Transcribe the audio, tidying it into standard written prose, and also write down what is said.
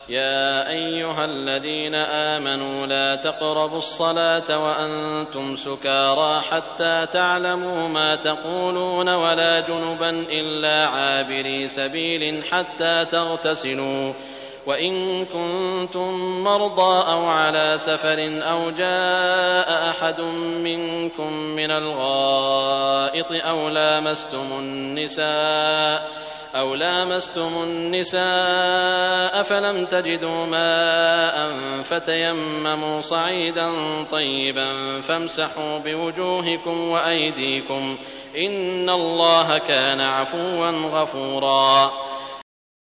يا أيها الذين آمنوا لا تقربوا الصلاة وأنتم سكارى حتى تعلموا ما تقولون ولا جنبا إلا عابري سبيل حتى تغتسلوا وإن كنتم مرضى أو على سفر أو جاء أحد منكم من الغائط أو لامستم النساء فلم تجدوا ماء فتيمموا صعيدا طيبا فامسحوا بوجوهكم وأيديكم إن الله كان عفوا غفورا